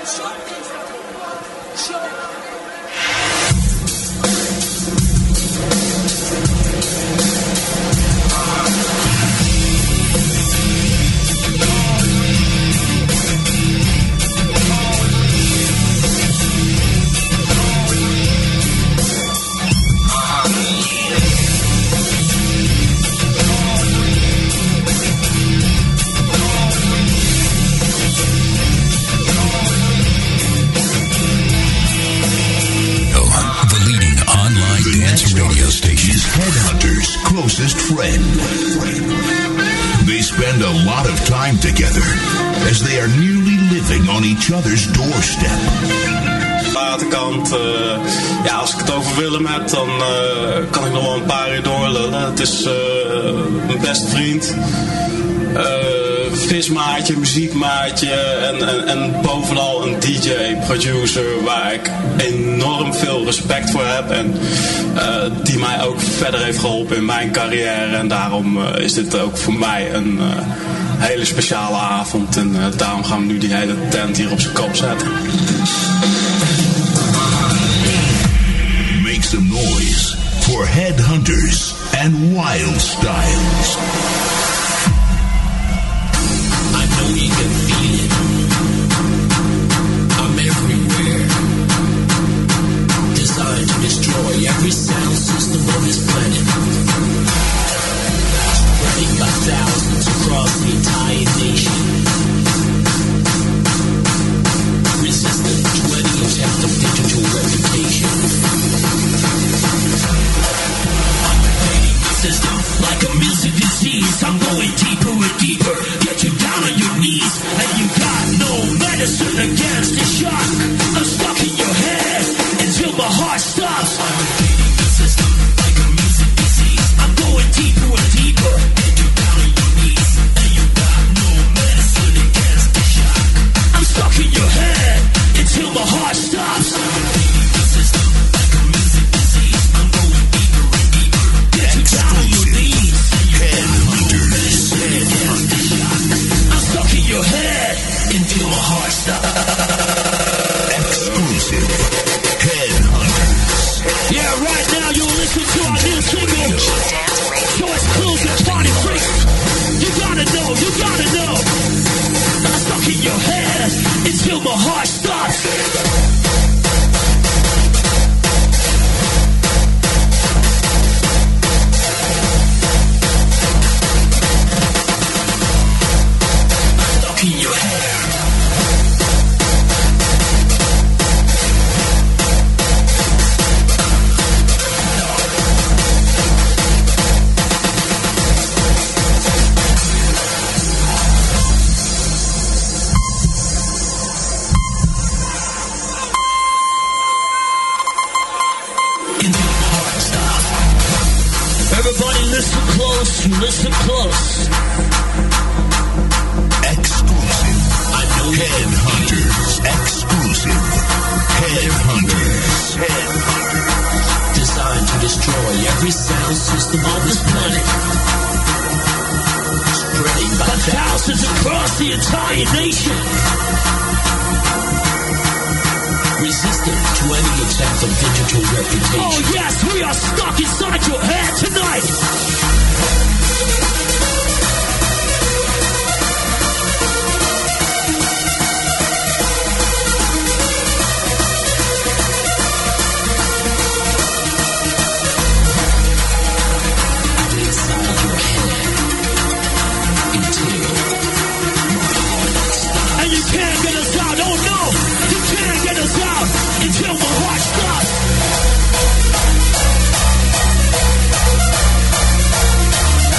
Closest friend. They spend a lot of time together as they are nearly living on each other's doorstep. Waterkant, ja, als ik het over Willem heb, dan kan ik nog wel een paar uur doorlullen. Het is mijn beste vriend, vismaatje, muziekmaatje en bovenal een DJ, producer waar ik enorm veel respect voor heb en die mij ook verder heeft geholpen in mijn carrière en daarom is dit ook voor mij een hele speciale avond en daarom gaan we nu die hele tent hier op zijn kop zetten. Make some noise for Headhunters and Wild Styles. I know you can feel it. I'm everywhere. Designed to destroy every sound system on this planet. Spreading by thousands across the entire nation. Resistant to any attempt of digital reputation. I'm invading the system like a music disease. I'm going deeper and deeper. Get you down on your knees, and you got no medicine against the shock. I'm stuck in your head until my heart stops. I'm invading the system like a music disease. I'm going deeper and deeper. Get you down on your knees, and you got no medicine against the shock. I'm stuck in your head until my heart stops. I'm invading the system like a music disease. I'm going deeper and deeper. Get you down on your knees, and you got no medicine against the shock. I'm stuck in your head until my heart stops. Exclusive Headhunters. Yeah, right now you'll listen to our new single. So exclusive party freak. You gotta know, you gotta know. I'm stuck in your head until my heart stops. Stuck in your head. Everybody listen close, listen close. Exclusive. I know Headhunters. Exclusive Headhunters. designed to destroy every sound system on this planet. Spreading by thousands across the entire nation. Resistant to any attempt of digital reputation. Oh yes, we are stuck inside your head tonight. Until my heart stops.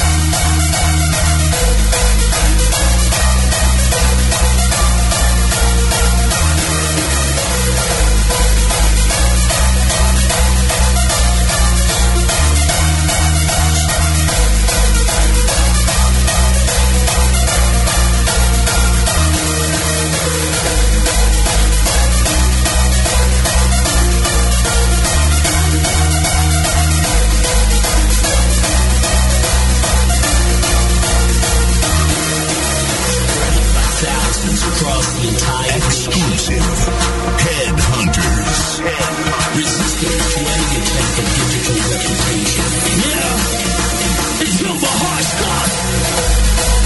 across the entire exclusive Headhunters. Resisting trying to take a digital reputation. Yeah, it's built for hard stuff.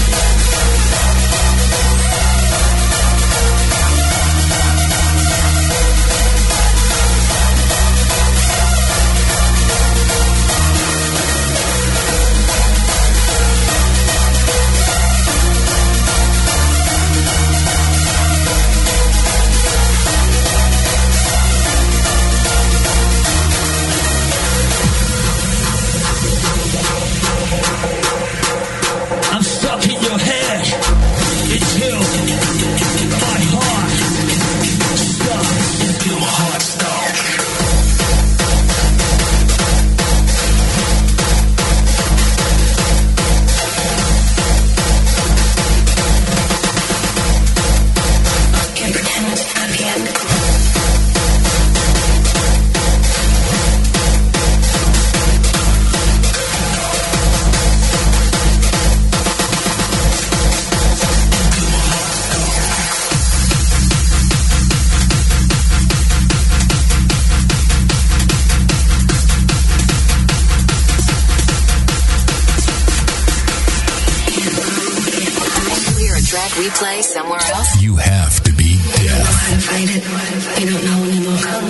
Replay somewhere else. You have to be deaf. You don't know how to fight it. You don't know when it will come.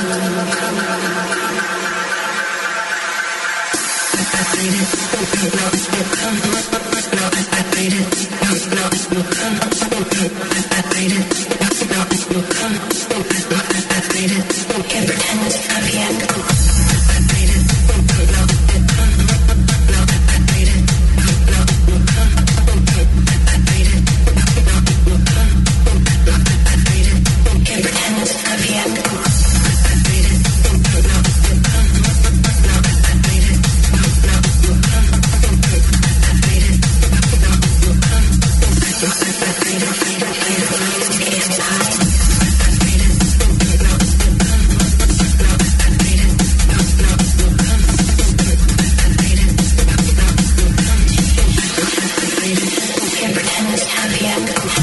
I fight it. Don't know it will come. No, I fight it. Don't know it will come. I fight it. Don't know it will come. I fight it. Can't pretend it's not yet. I fight it. Don't know it will come. No, I fight it. Don't know it will come. I fight it. Can't pretend it's not yet. I fight it. Don't know it will come. No, I fight it. Don't know it will come. I fight it. Don't know it will come. I fight it. Can't hide. I fight it. Don't know it will come. No, I fight it. Don't know it will come. I fight it. Don't know it will come. I fight it. Can't pretend it's not yet.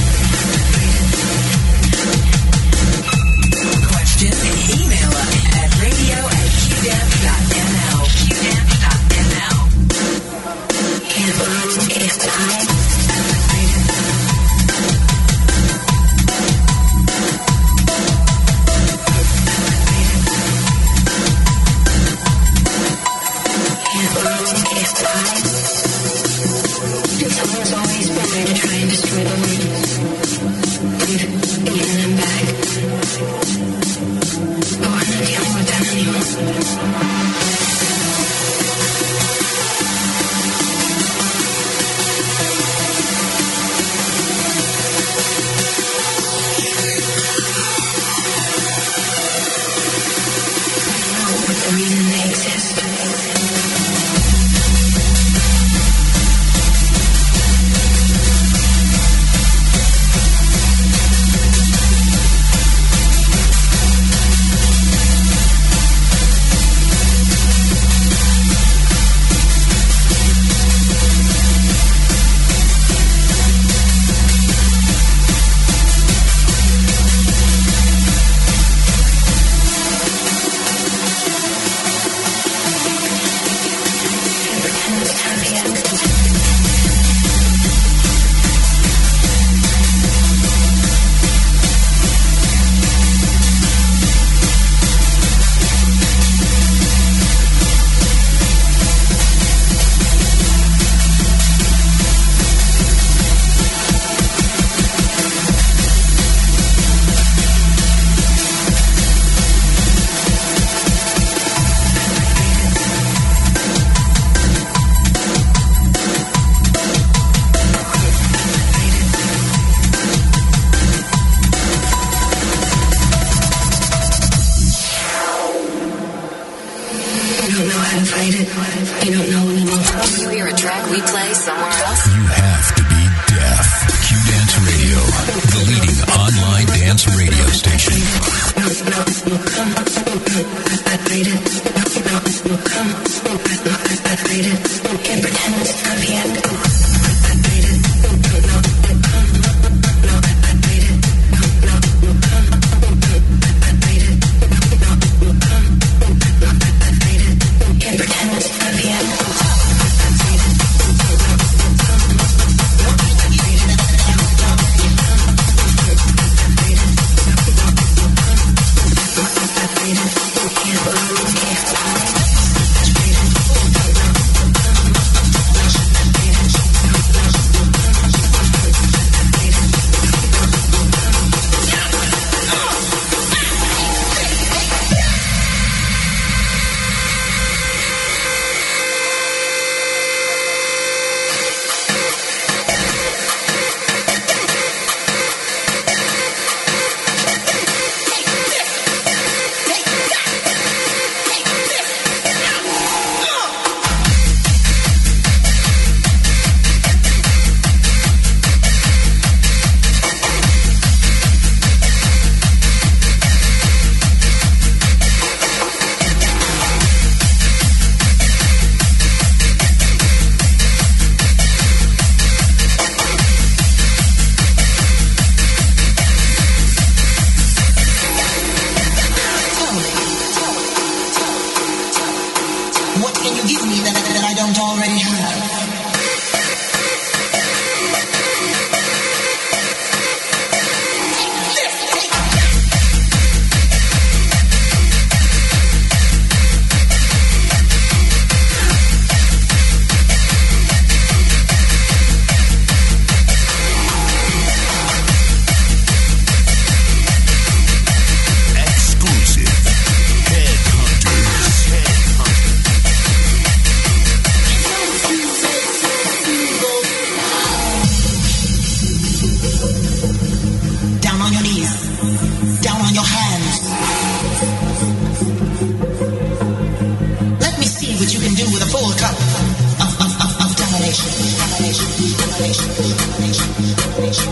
Email us at radio@qdance.nl. qdance.nl. Can't run, can't hide. Can't run, can't hide. Someone's always been there to try and destroy the world. And even I'm back. Oh, I'm not dealing with that anymore. The reason they exist. You don't know when it will come. You hear a track we play somewhere else? You have to be deaf. Q-Dance Radio, the leading online dance radio station. Can't pretend it's not yet.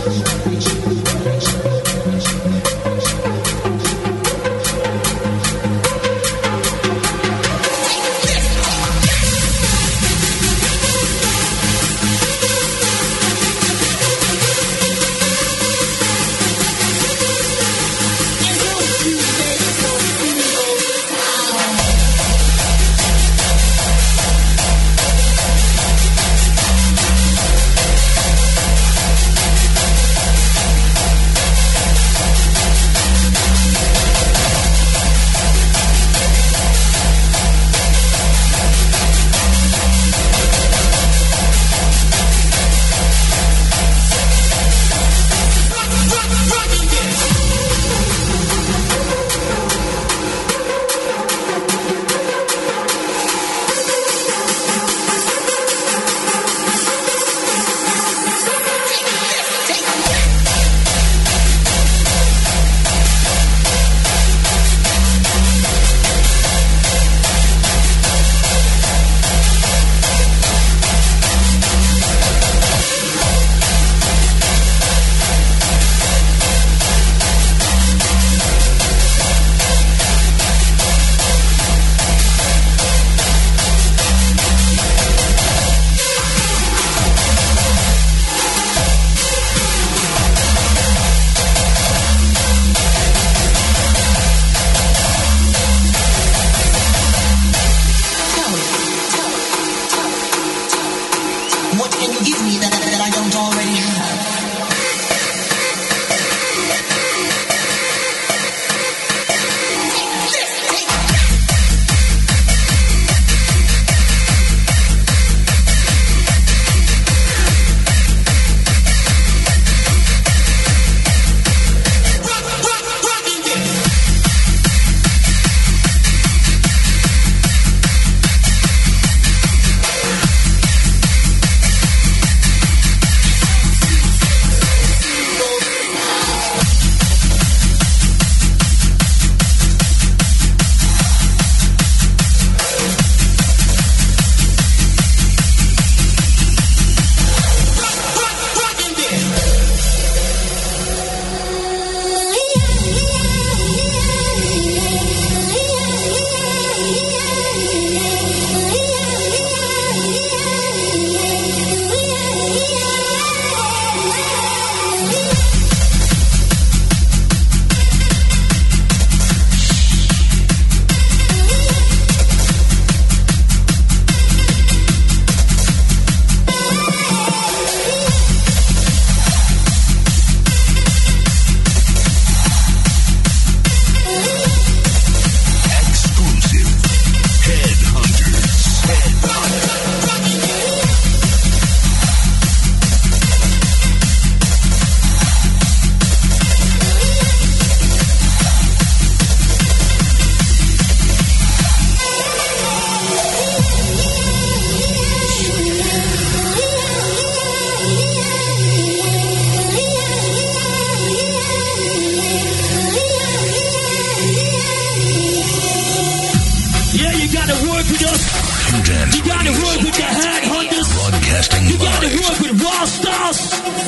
You gotta work with the headhunters. Broadcasting You gotta live. work with Raw Stars.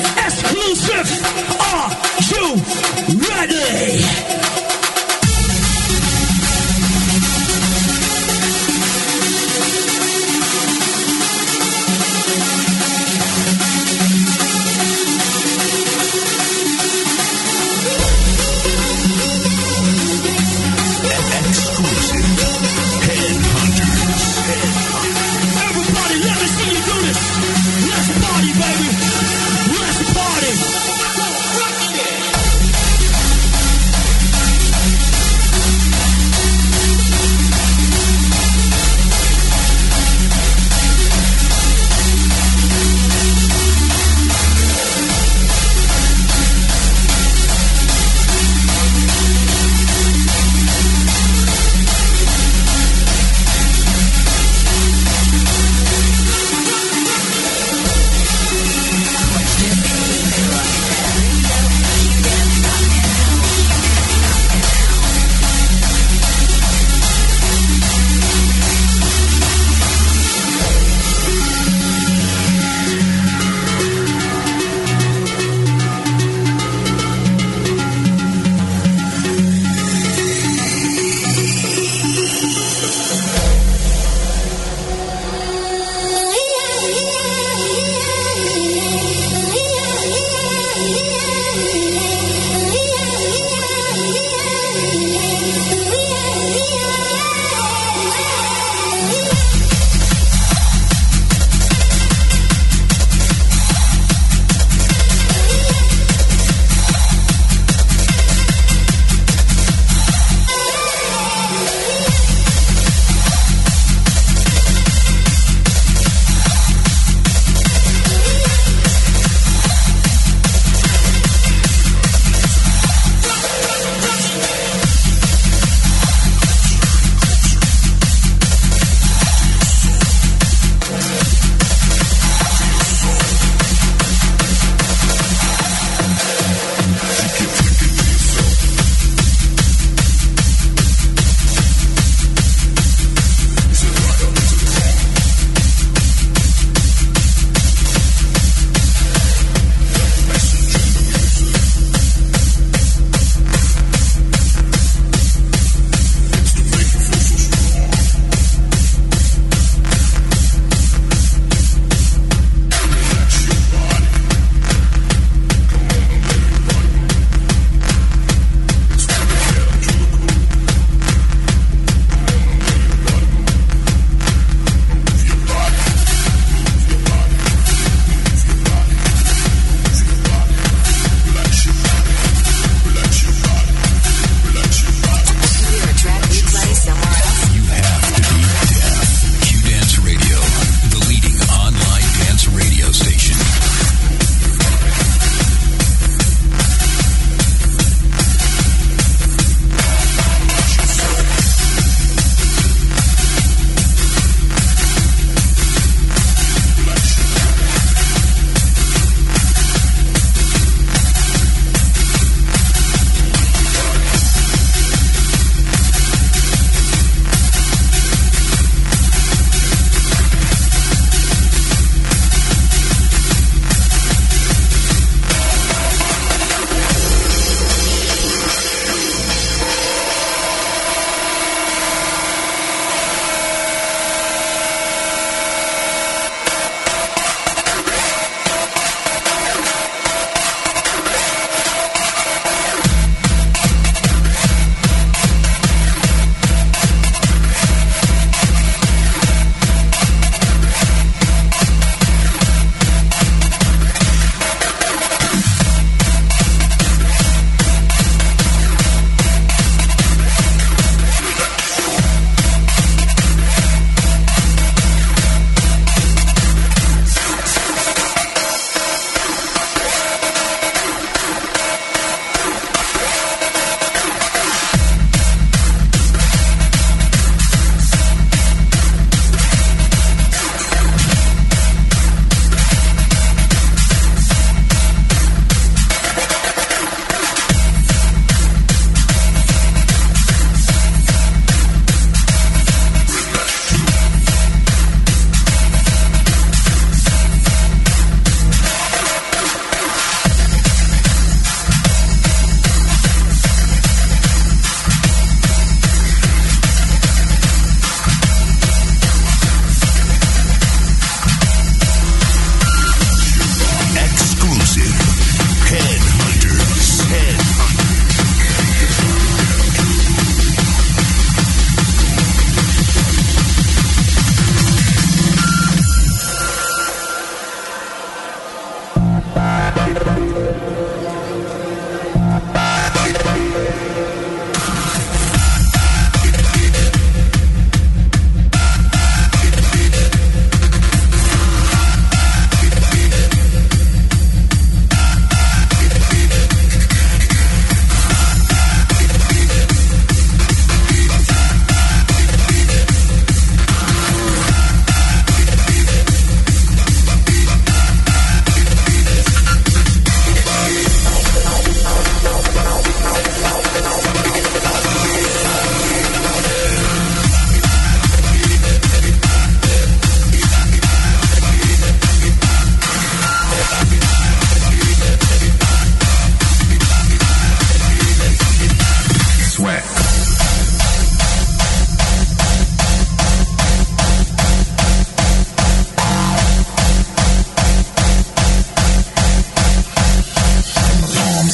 Exclusive. Are you ready? Everybody, let me see you do this. Let's party, baby. Let's party.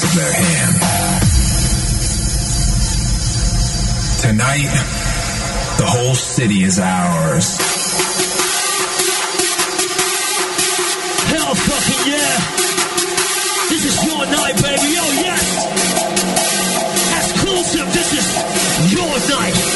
palms of their hand. Tonight, the whole city is ours. Hell fucking yeah! This is your night, baby. Oh yes! Exclusive. This is your night.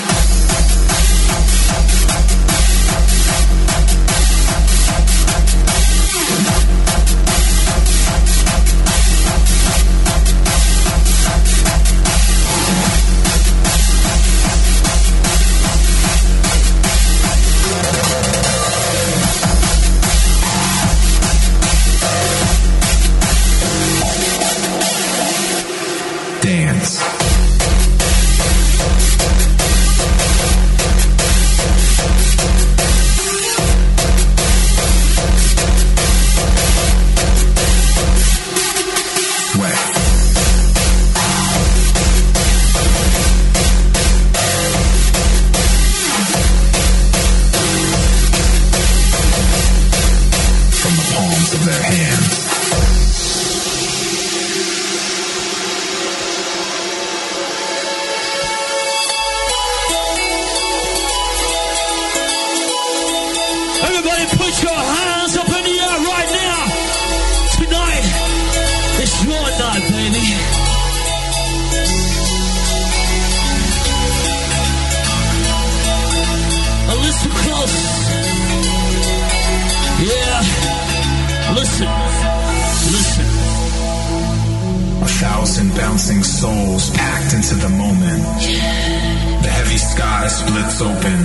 Dance. Bouncing souls packed into the moment. The heavy sky splits open.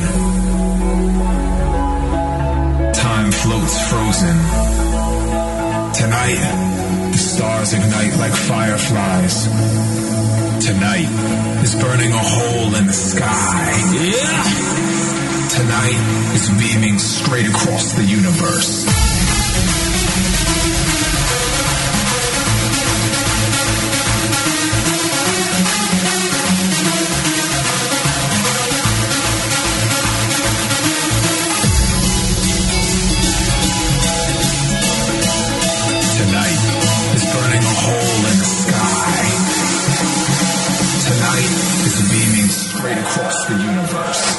Time floats frozen. Tonight, the stars ignite like fireflies. Tonight is burning a hole in the sky. Yeah! Tonight is beaming straight across the universe. Across the universe.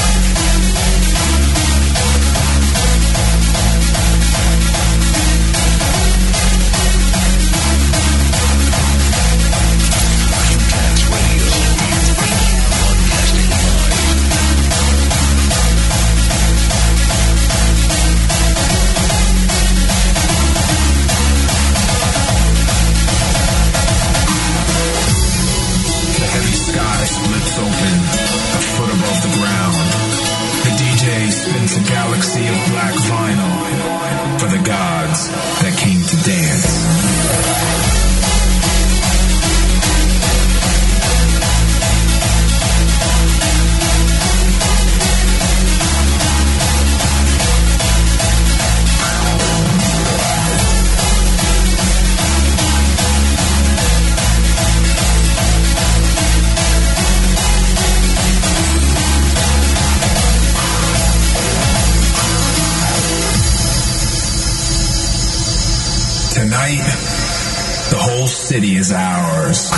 A galaxy of black vinyl for the gods that came to dance. Tonight, the whole city is ours.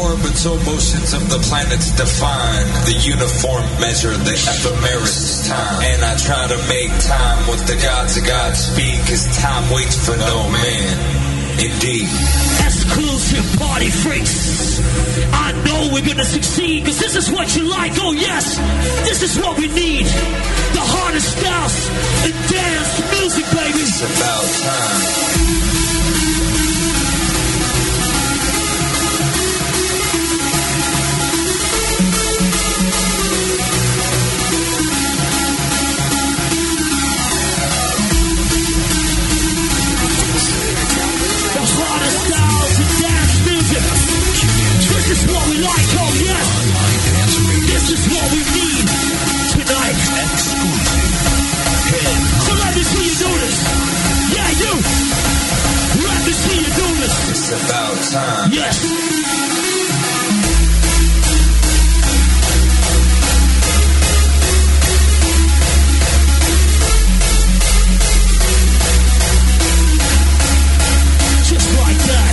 orbital motions of the planets define the uniform measure, the ephemeris time. And I try to make time with the gods of Godspeed, cause time waits for no man. Indeed. Exclusive party freaks. I know we're gonna succeed, cause this is what you like. Oh yes, this is what we need. The hardest styles and dance music, baby. It's about time. This is what we like, oh yes. This is what we need tonight. So let me see you do this. Yeah, you. Let me see you do this. It's about time. Yes. Just like that.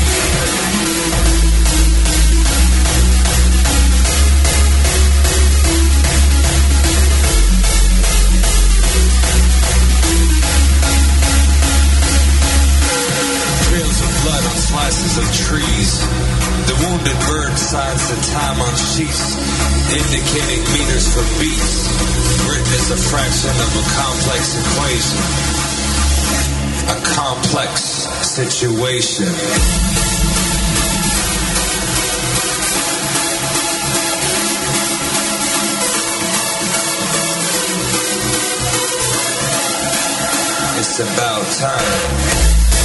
Slices of trees, the wounded bird signs the time on sheets, indicating meters for beats. Written as a fraction of a complex equation, a complex situation. It's about time.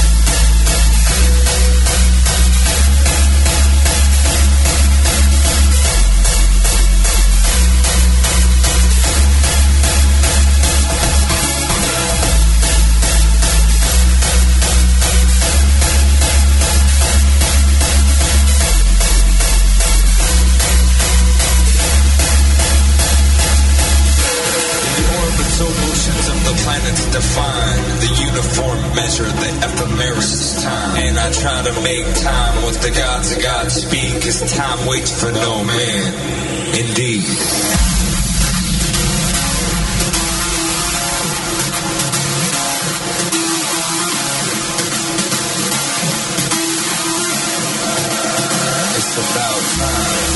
Define the uniform measure, the ephemeris time. And I try to make time with the gods of Godspeed, cause time waits for no man. Indeed. It's about time.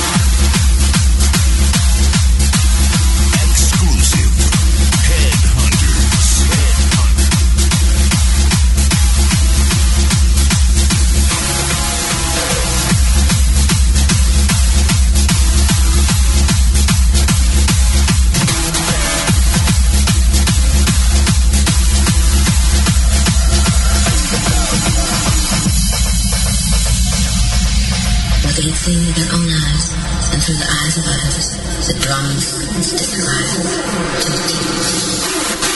See with their own eyes and through the eyes of others, the drums describe to the teeth.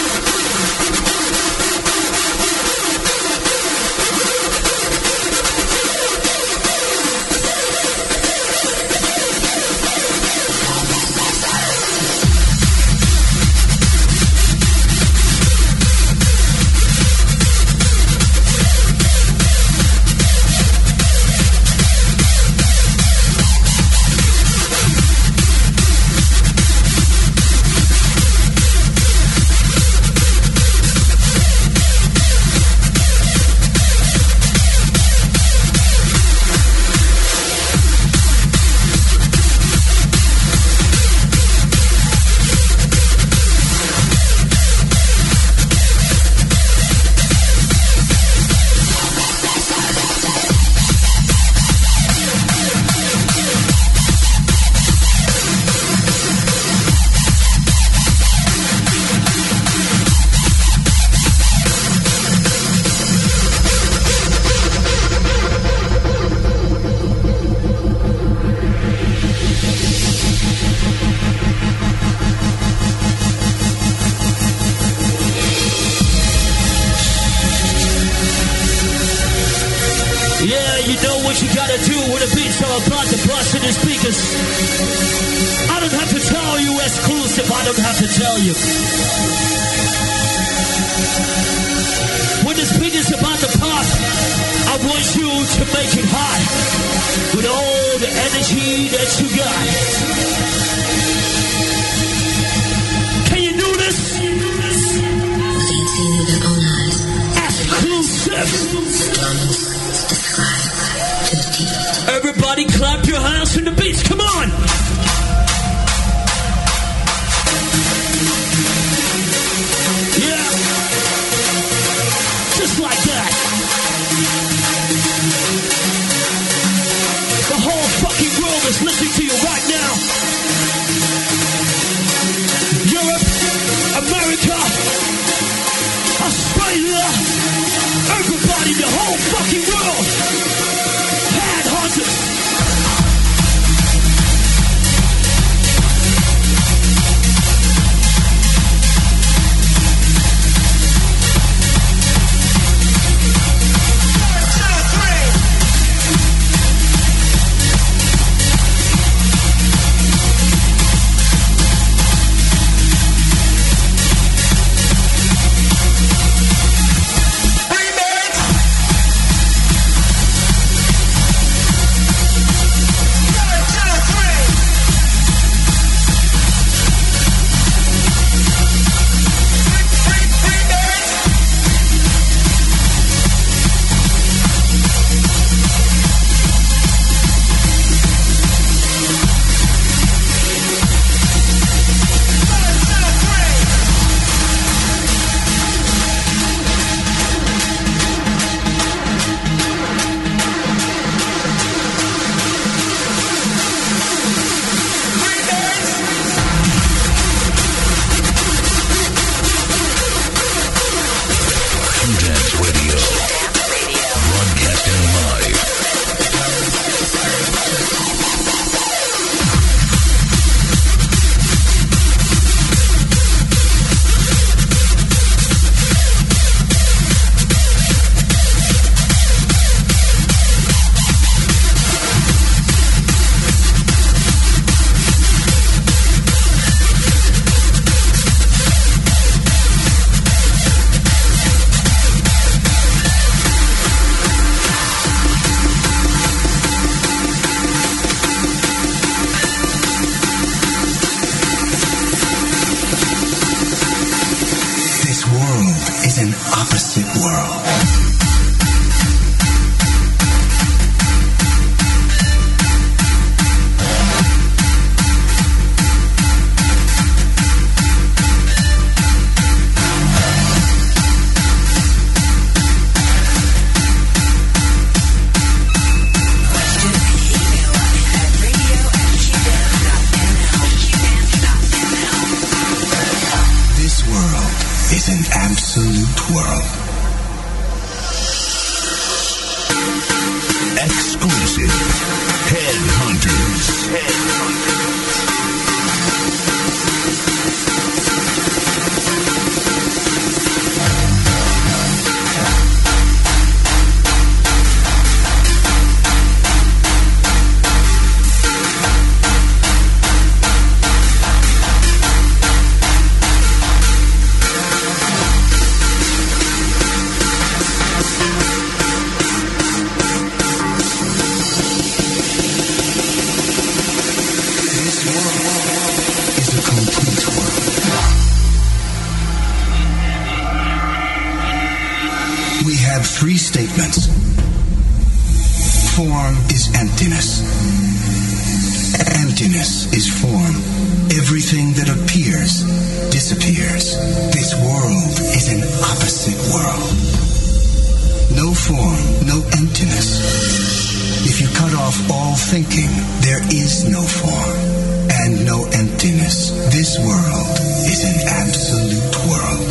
what you gotta do when the beats are about to bust in the speakers. I don't have to tell you exclusive, I don't have to tell you. When the speaker's about to pop, I want you to make it hot with all the energy that you got. Can you do this? Without seeing with their own eyes, Exclusive. the drums describe to the T. Everybody clap your hands to the beats. Come on. Yeah. Just like that. The whole fucking world is listening to you right now. Europe, America, Australia, everybody, the whole fucking world. Headhunters. Three statements. Form is emptiness. Emptiness is form. Everything that appears disappears. This world is an opposite world. No form, no emptiness. If you cut off all thinking, there is no form and no emptiness. This world is an absolute world.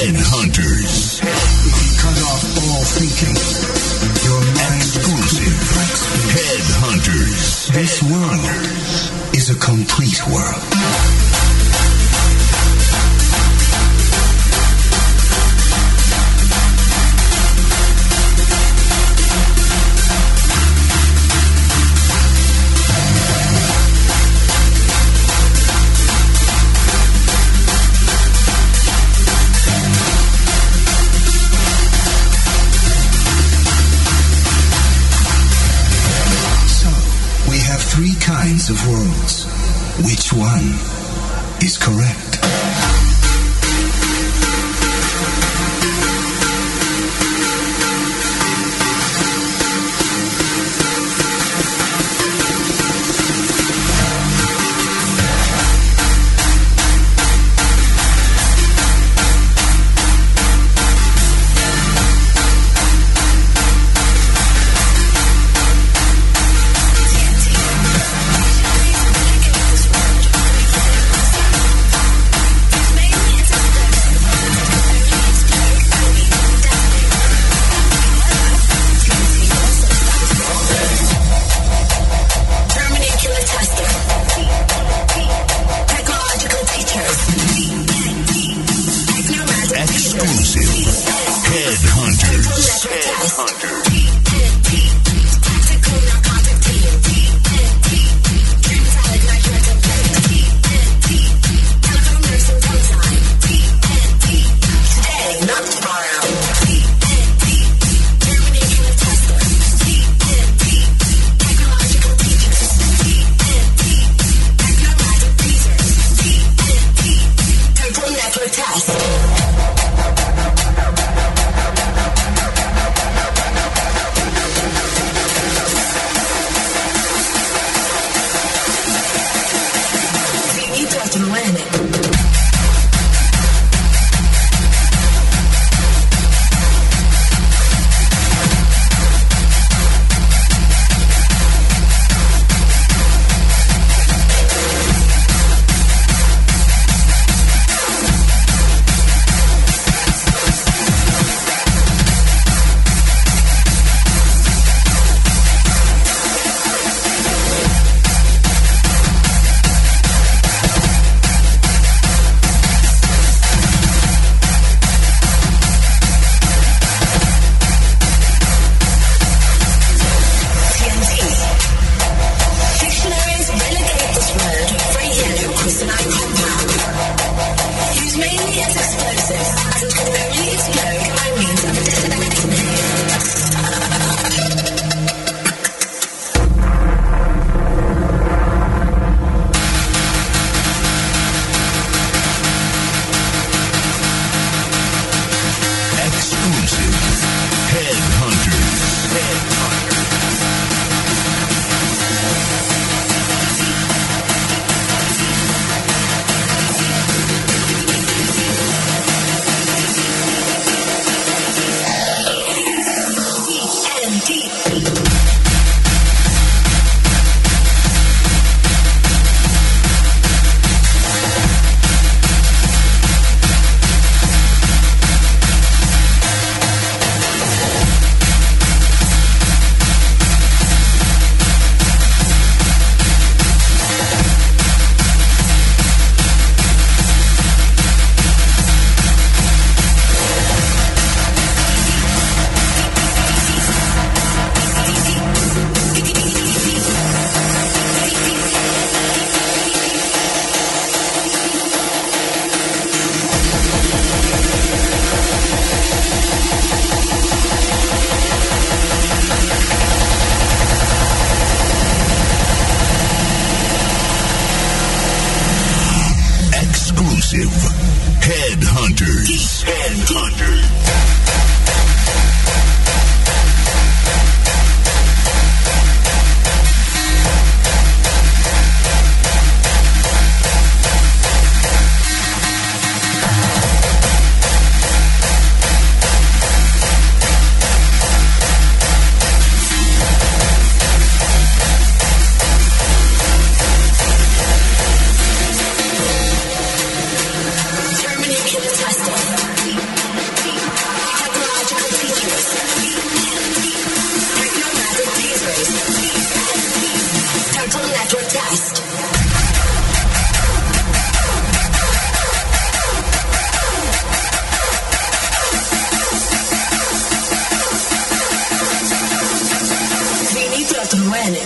Headhunters. Cut off all thinking. Your mind Exclusive. Headhunters. This world is a complete world. Three kinds of worlds. Which one is correct? muere.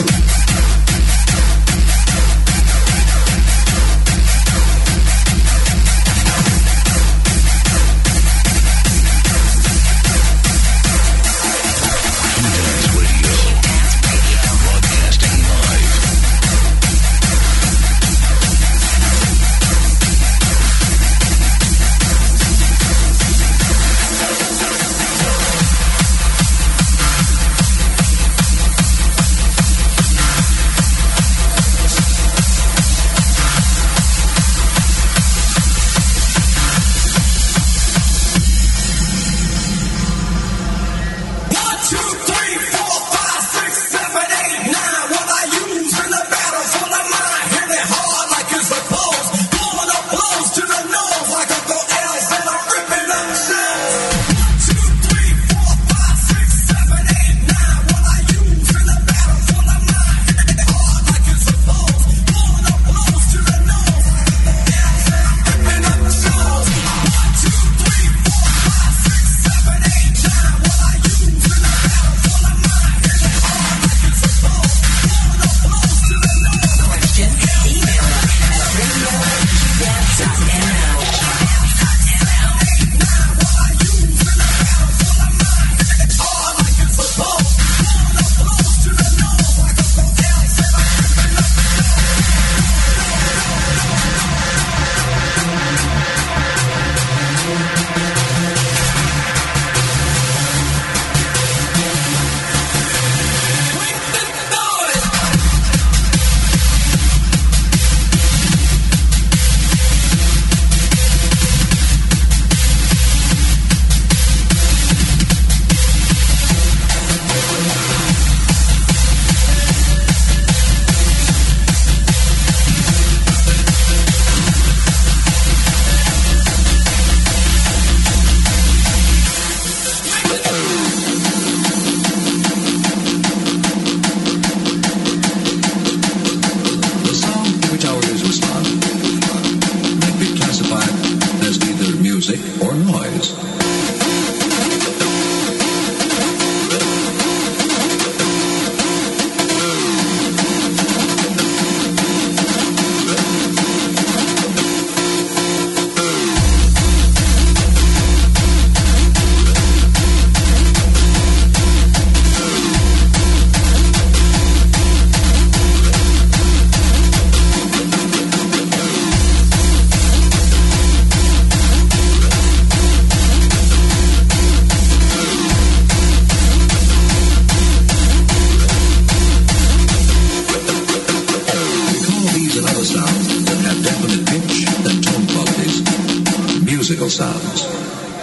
Sounds.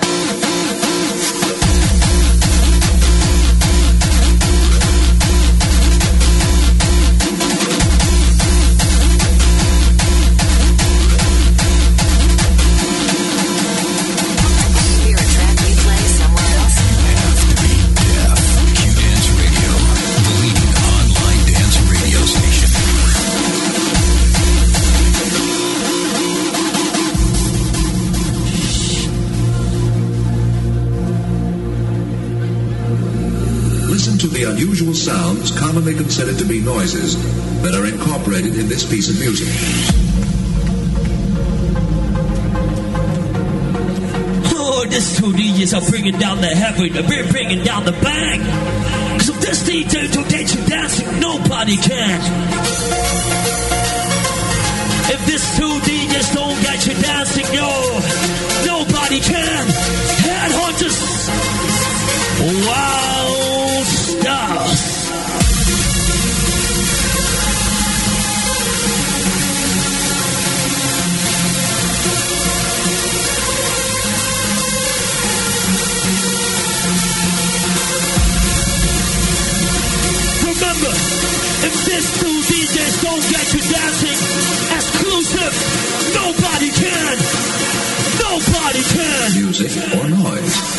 Unusual sounds commonly considered to be noises that are incorporated in this piece of music. Oh, these two DJs are bringing down the heavy, they're bringing down the bang. Cause if this DJ don't get you dancing, nobody can. If these two DJs don't get you dancing, nobody can. Headhunters. Wow. Remember, if these two DJs don't get you dancing, exclusive, nobody can. Nobody can. Music or noise.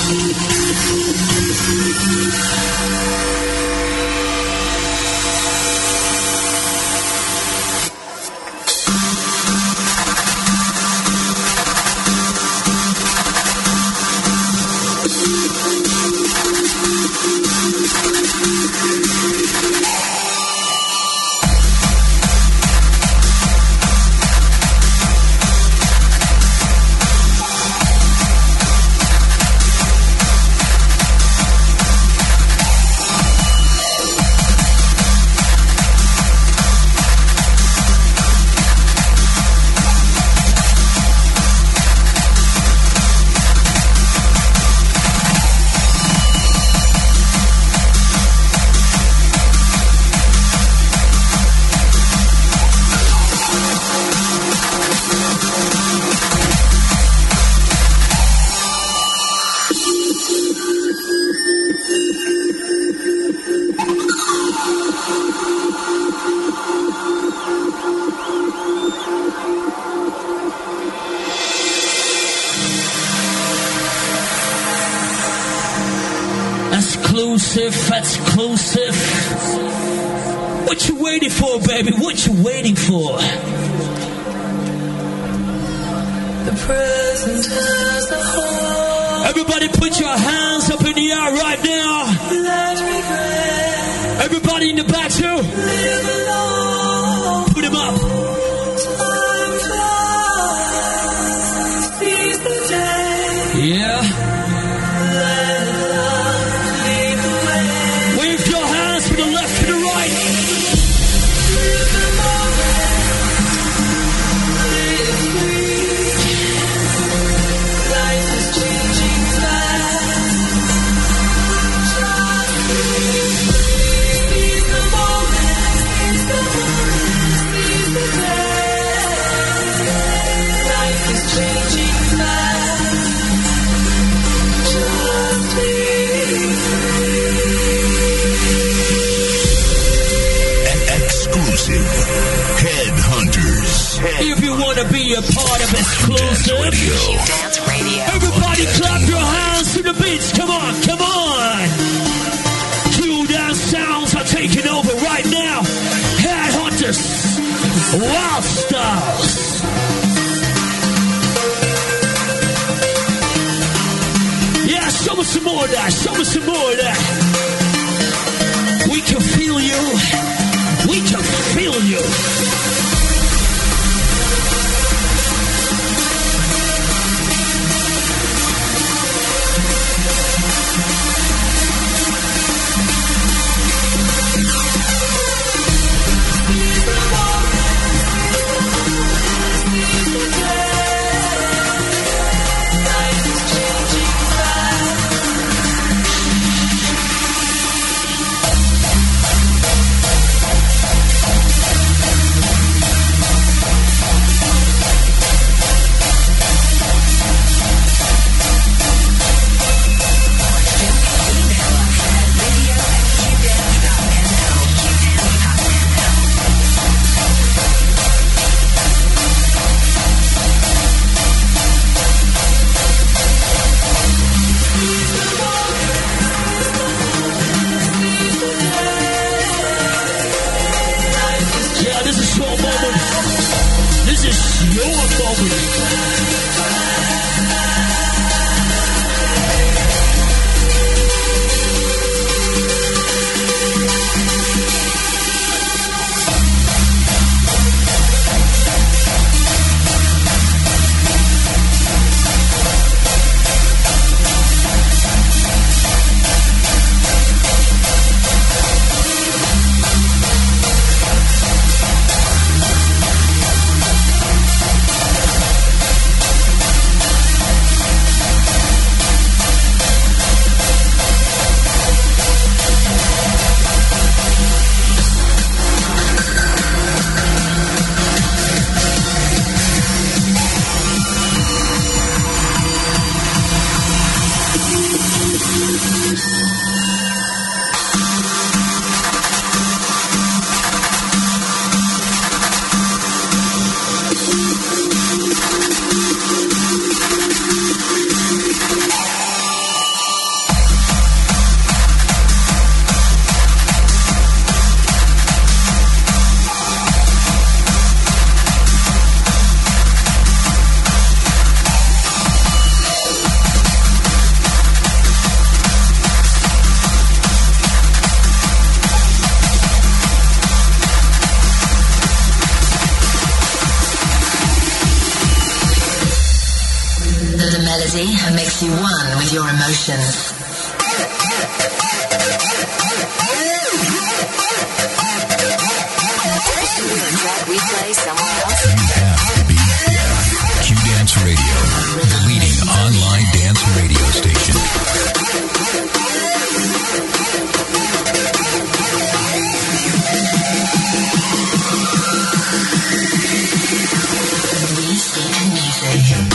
Exclusive. What you waiting for, baby? What you waiting for? The present has the whole. Everybody put your hands up in the air right now. Everybody in the back too. Put them up. Time flies, seize the day. Yeah. If you want to be a part of Exclusive, Dance Radio. Everybody clap your hands to the beats. Come on, come on. Q Dance sounds are taking over right now. Headhunters, Wild Styles. Yeah, show me some more of that. Show me some more of that. We can feel you. We can feel you. and makes you one with your emotions. Track we play somewhere else. You have to be deaf. Q-Dance Radio, the leading online dance radio station. We speak music.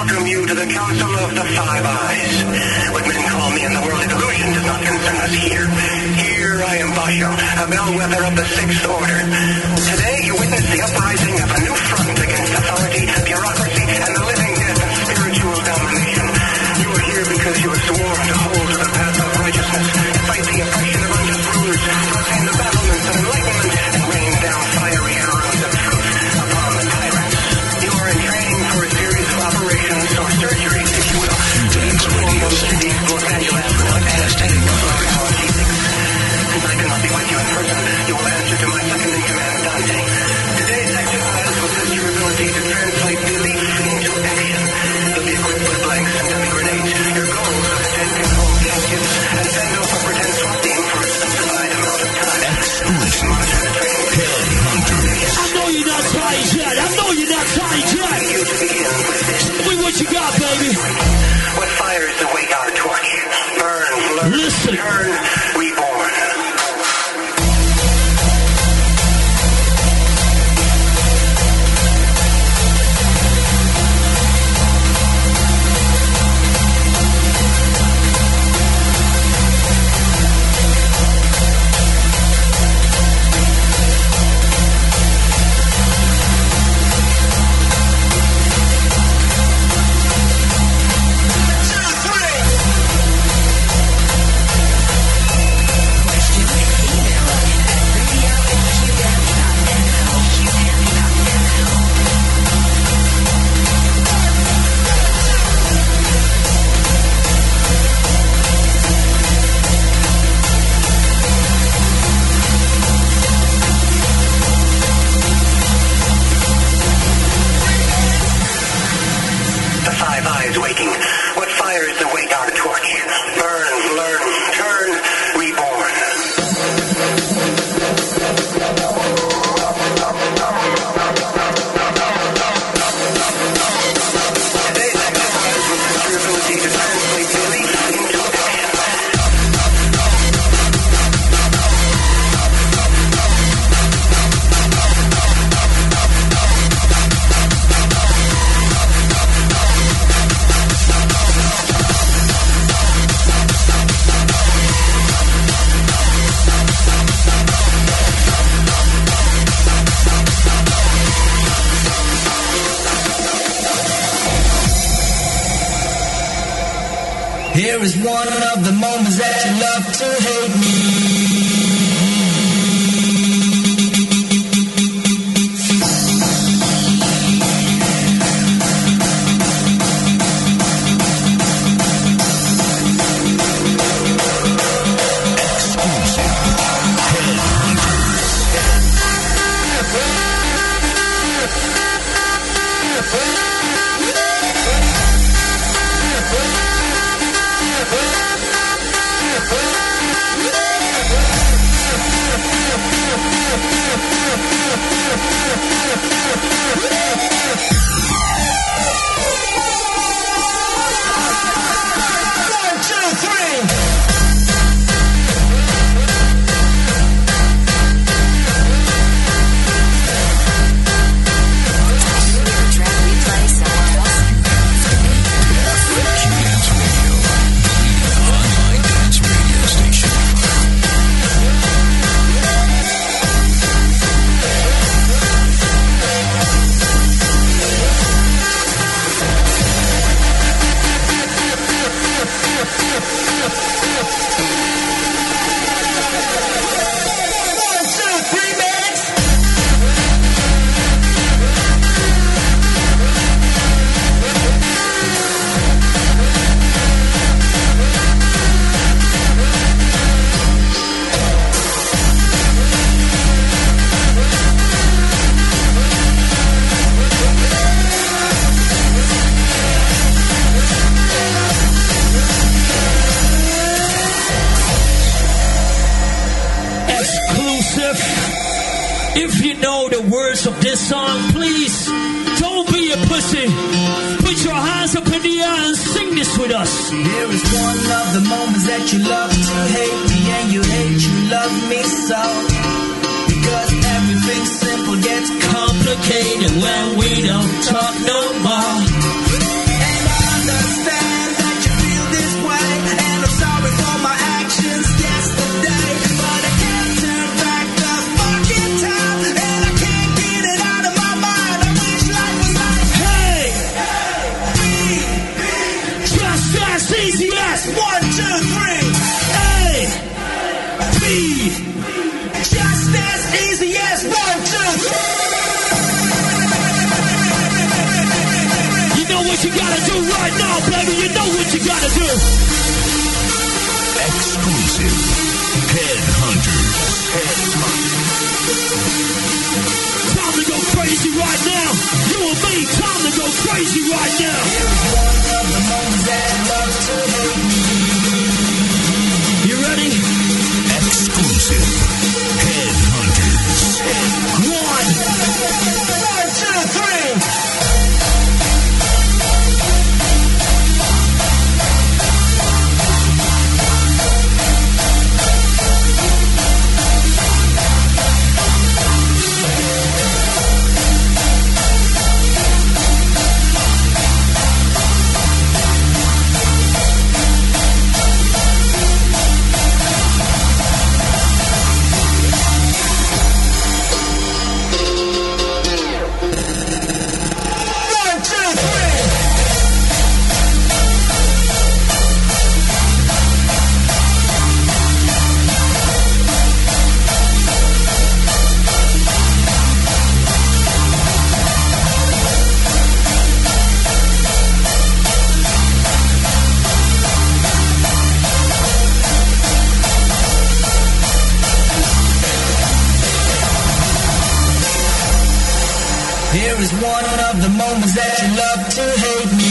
welcome you to the Council of the Five Eyes. What men call me in the world of illusion does not concern us here. Here I am Basho, a bellwether of the Sixth Order. Today you witness the uprising of a new front against authority, bureaucracy, and the living death of spiritual domination. You are here because you are sworn to hold to the path of righteousness, to fight the oppression of unjust rulers, to attain the battlements of enlightenment, and rain down fiery arrows of truth upon the tyrants. You are in training for a series of operations or surgeries, if you will, to perform those cities both manual and anesthetic analgesics. Since I cannot be with you in person, you will answer to my second-in-command, Dante. Today's exercise will test your ability to translate belief into action. You'll be equipped with blanks and demi-grenades. Your goal is to take control captives and send off a pretend SWAT team for a specified amount of time. Exclusive Headhunters. I know you're not tired yet. I know you're not tired yet. You to begin with this. Tell me what you got, baby. What fires the wake our torch? Burn, learn, Listen. turn, reborn. The Five Eyes waking. What fires the wake our torch? Burn, learn, turn, reborn. Today's exercise will test your ability to translate belief into action. Here is one of the moments that you love to hate me. If you know the words of this song, please don't be a pussy. Put your hands up in the air and sing this with us. Here is one of the moments that you love to hate me, and you hate you love me so. Because everything simple gets complicated when we don't talk no more. And what you gotta do right now, baby. You know what you gotta do. Exclusive Headhunters. Time to go crazy right now. You and me, time to go crazy right now. You ready? Exclusive Headhunters. 1, 2, 3. Here is one of the moments that you love to hate me.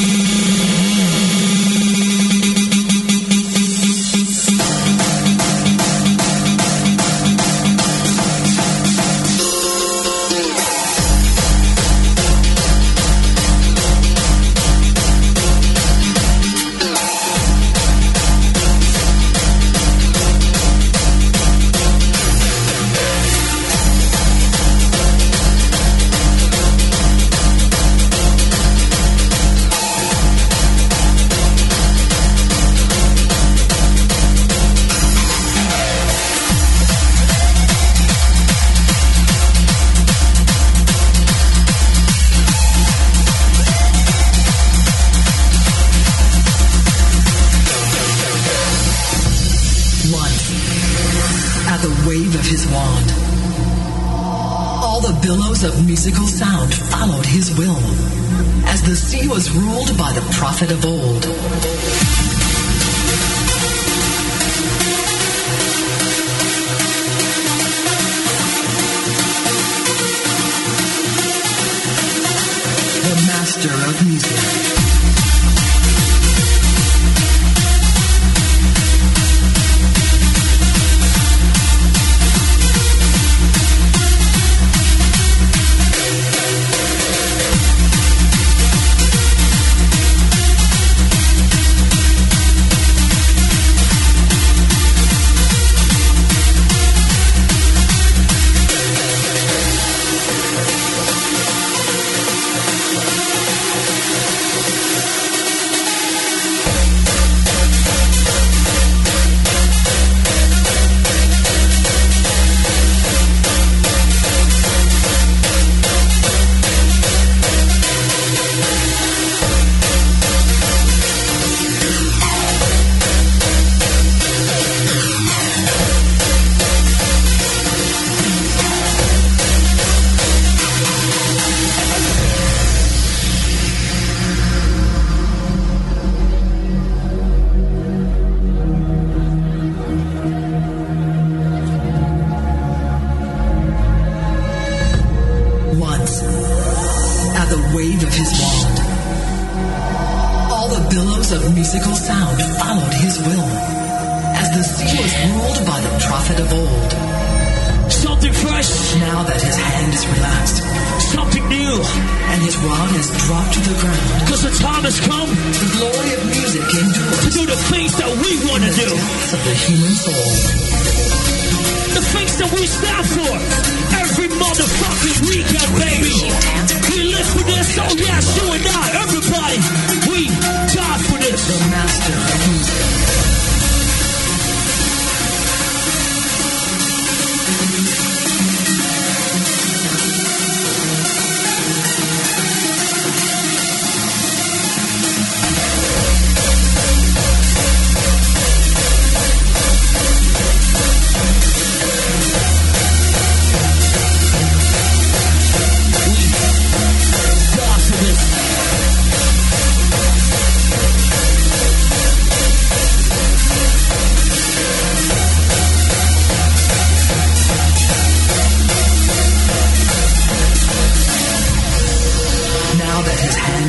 Of musical sound followed his will, as the sea was ruled by the prophet of old. The master of music.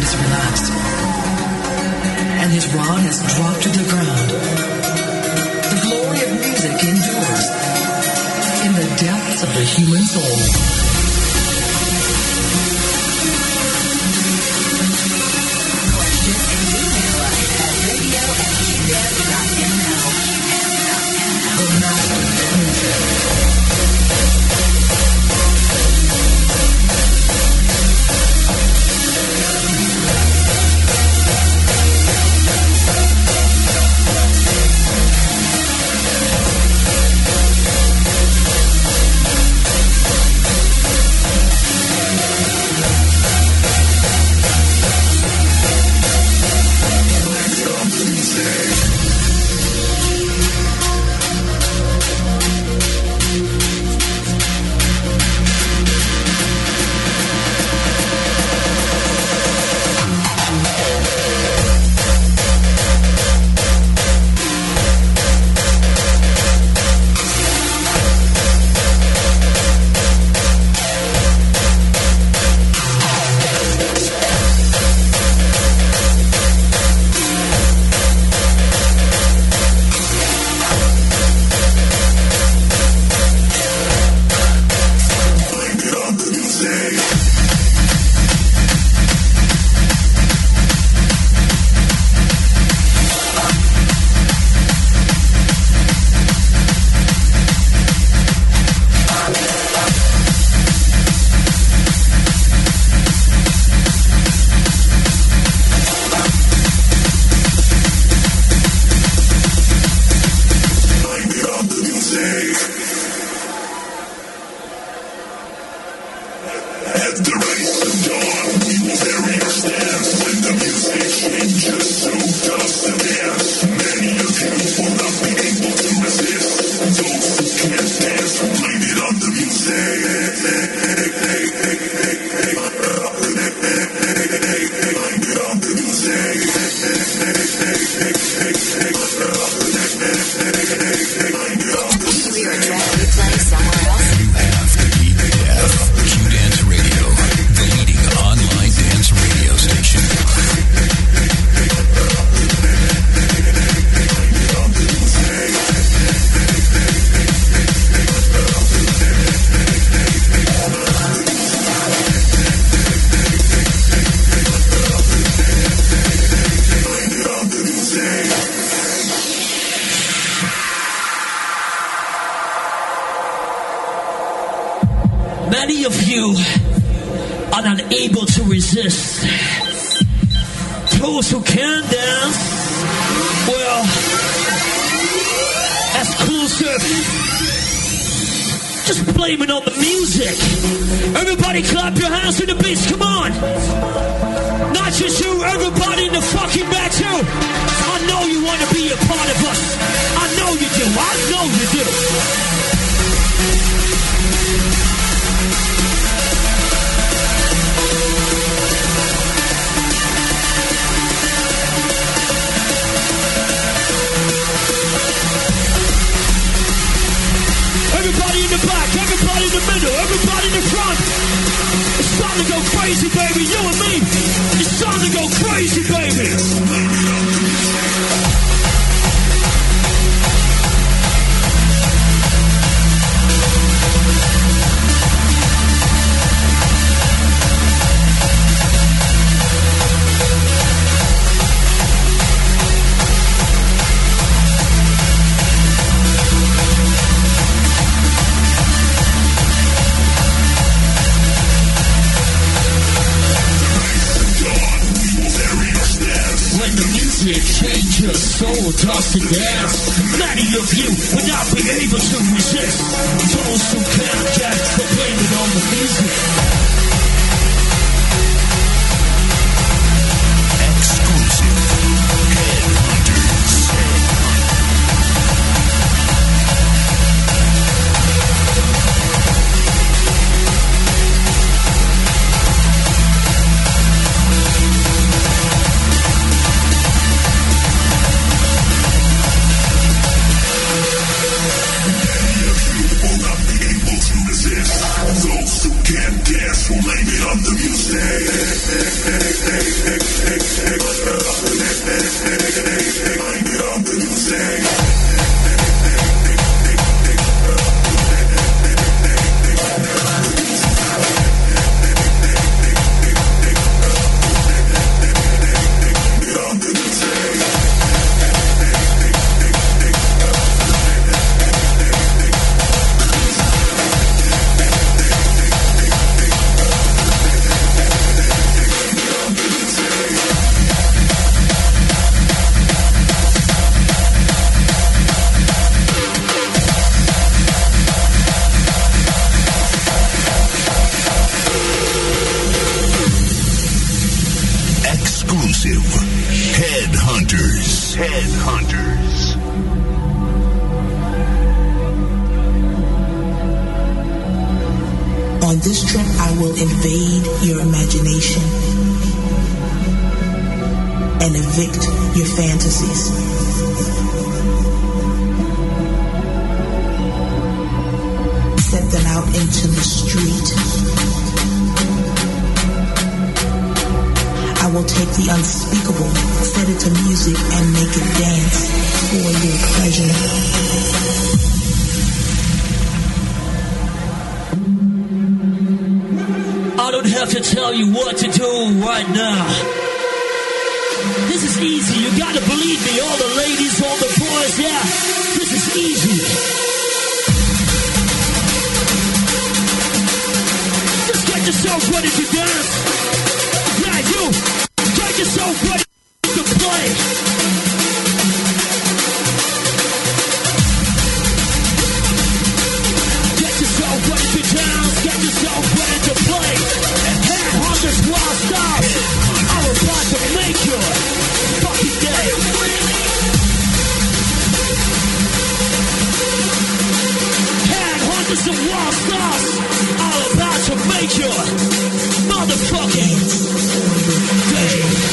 is relaxed, and his rod has dropped to the ground. The glory of music endures in the depths of the human soul. Many of you are unable to resist. Those who can dance, well, exclusive. Just blame it on the music. Everybody clap your hands to the beats, come on. Not just you, everybody in the fucking back too. I know you want to be a part of us. I know you do. I know you do. Everybody in the back, everybody in the middle, everybody in the front. It's time to go crazy, baby, you and me. It's time to go crazy, baby. Change your soul, toss to dance. Many of you will not be able to resist. Those who can't get, but blame it on the music. Exclusive Headhunters. Those who can't dance On this trip, I will invade your imagination and evict your fantasies. Set them out into the street. I will take the unspeakable, set it to music, and make it dance for your pleasure. I don't have to tell you what to do right now. This is easy. You gotta believe me. All the ladies, all the boys, yeah. This is easy. Just get yourself ready to dance. Yeah, you. Get yourself ready to play. Get yourself ready to dance. Get yourself ready to play. Headhunters wild style. I'm about to make your fucking day. Headhunters and wild stars. I'm about to make your motherfucking day.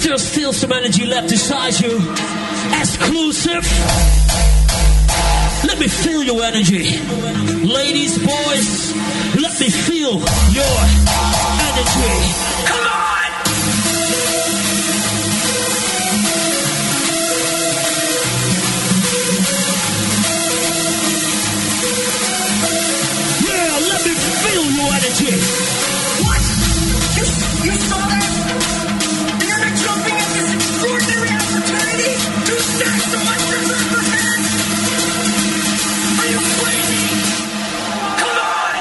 There's still some energy left inside you. Exclusive. Let me feel your energy. Ladies, boys, let me feel your energy. Come on! Yeah, let me feel your energy. What? You saw that? And you're not jumping at this extraordinary opportunity to stack so much reserve for hand? Are you crazy? Come on!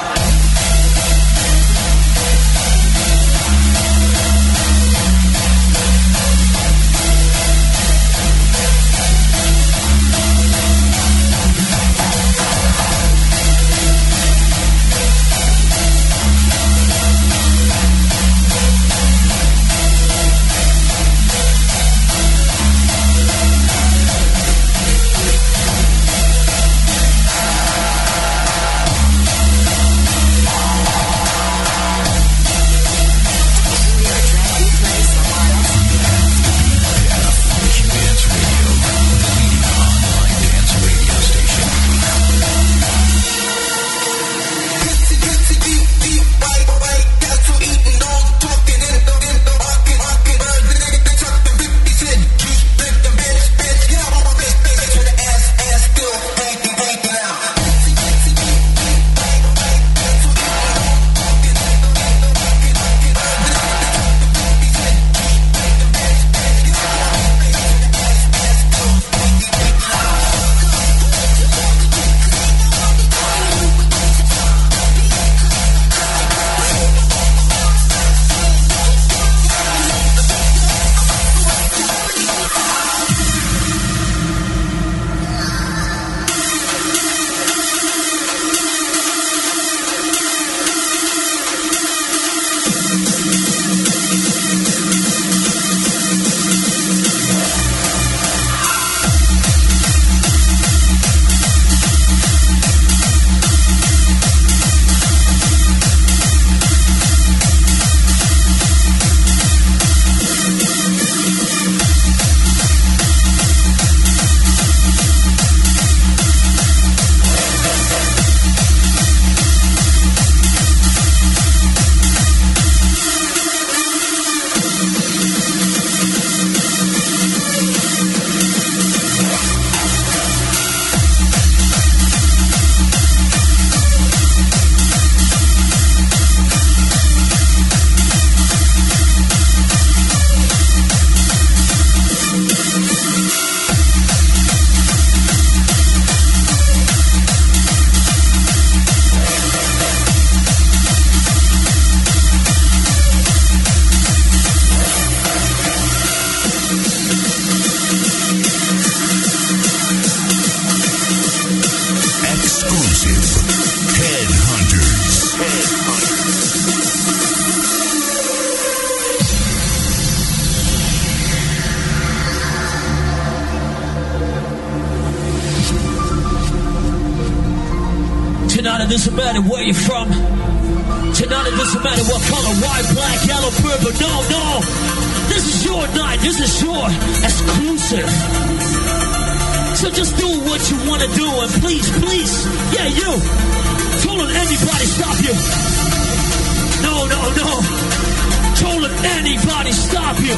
Tonight it doesn't matter where you're from. Tonight it doesn't matter what color, white, black, yellow, purple. No. This is your night. This is your exclusive. So just do what you want to do. And please, yeah, you. Don't let anybody stop you. No. Don't let anybody stop you.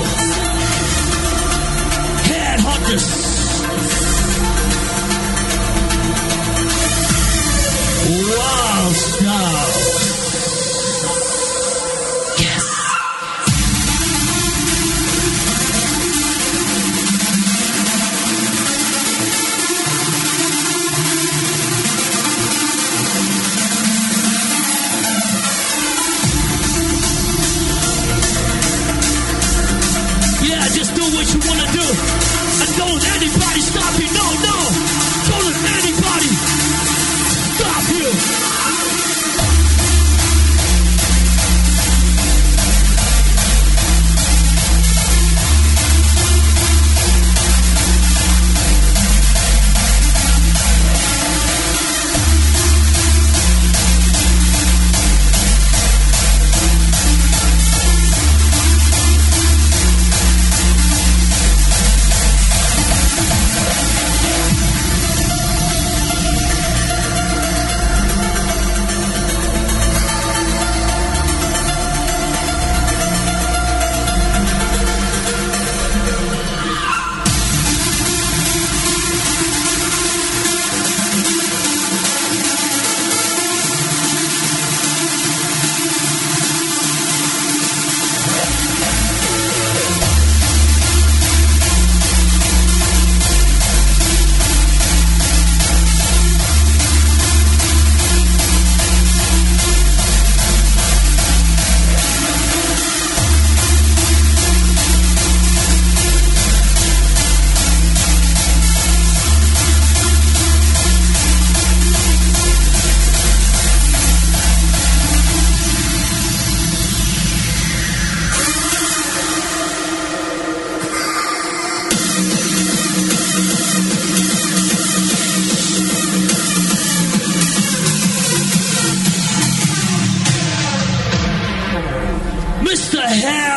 Headhunters. Wow, style. Yes. Yeah, just do what you want to do. And don't let anybody stop you. No. Don't let anybody stop you.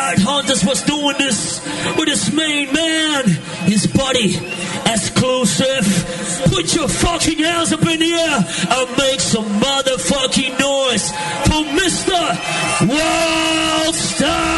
Wild Hunters was doing this with his main man, his buddy, Exclusive. Put your fucking hands up in the air and make some motherfucking noise for Mr. World Star.